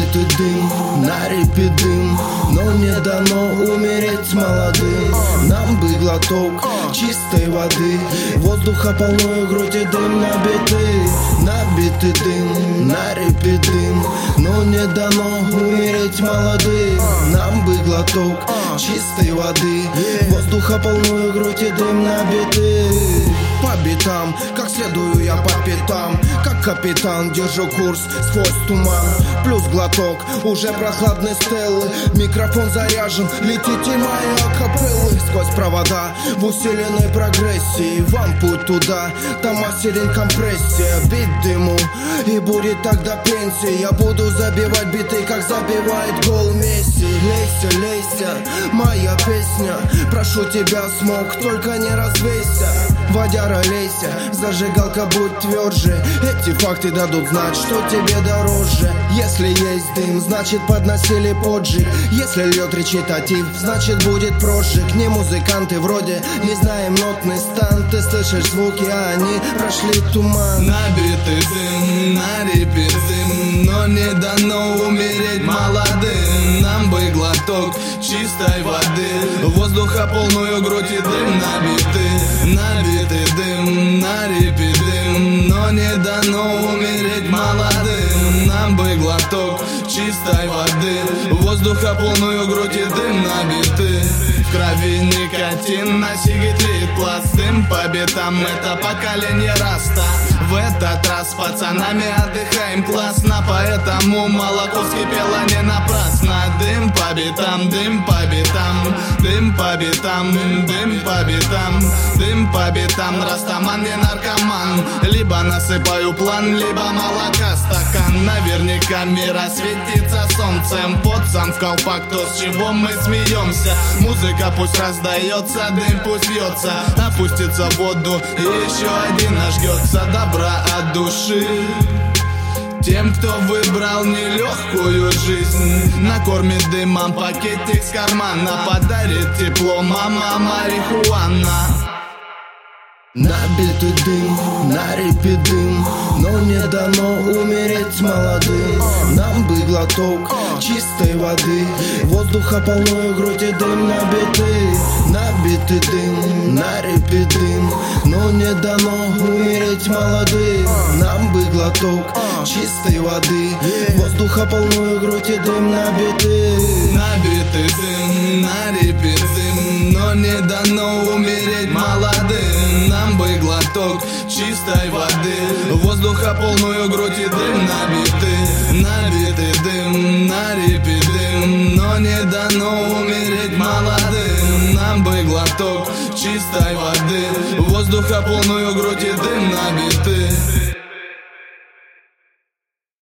Набитый дым, на репе дым, но не дано умереть молодым. Нам бы глоток чистой воды, воздуха полную грудь и дым набитый. Набитый дым, на репе дым, но не дано умереть молодым. Нам бы глоток чистой воды, воздуха полную грудь и дым набитый. По битам, как следую я по пятам, как капитан, держу курс сквозь туман. Плюс глоток, уже прохладной стеллы, микрофон заряжен, летите мои акапеллы. Сквозь провода, в усиленной прогрессии, вам путь туда, там мастерин компрессия. Бит дыму, и будет тогда пенсия. Я буду забивать биты, как забивает гол Месси. Лейся, лейся, моя песня, прошу тебя, смог, только не развейся. Водяра, лейся, зажигалка, будь тверже. Эти факты дадут знать, что тебе дороже. Если есть дым, значит подносили поджиг. Если льет речитатив, значит будет прожиг. Не музыканты вроде, не знаем нотный стан. Ты слышишь звуки, а они прошли туман. Набитый дым, на репе дым, но не дано умереть молодым. Нам бы глоток чистой воды, воздуха полную грудь и дым набитый. Набитый дым, на репе дым, но не дано умереть молодым. Нам бы глоток чистой воды, воздуха полную грудь и дым набитый. В крови никотин, на сиге тлеет пласт. Дым по битам, это поколение раста. В этот раз с пацанами отдыхаем классно, поэтому молоко вскипело не напрасно. Дым по битам, дым по битам, дым по битам, дым по битам, дым по битам. Растаман не наркоман, либо насыпаю план, либо молока стакан. Наверняка мир осветится солнцем, под сам в колпак, то с чего мы смеемся. Музыка пусть раздается, дым пусть вьется, опустится в воду и еще один нажгется. Добра от души тем, кто выбрал нелегкую жизнь, накормит дымом пакетик с кармана, подарит тепло мама марихуана. Набитый дым, на репе дым, но не дано умереть молодым. Нам бы глоток чистой воды, воздуха полную грудь и дым набитый. Набитый дым, на репе дым, но не дано умереть молодым. Нам бы глоток чистой воды, воздуха полную грудь и дым набитый. Набитый дым, на репе дым, но не дано умереть молодым. Нам бы глоток чистой воды, воздуха полную грудь и дым набитый. Набитый дым, на репе дым, но не дано умереть молодым. Нам бы глоток чистой воды, воздуха полную грудь и дым набитый.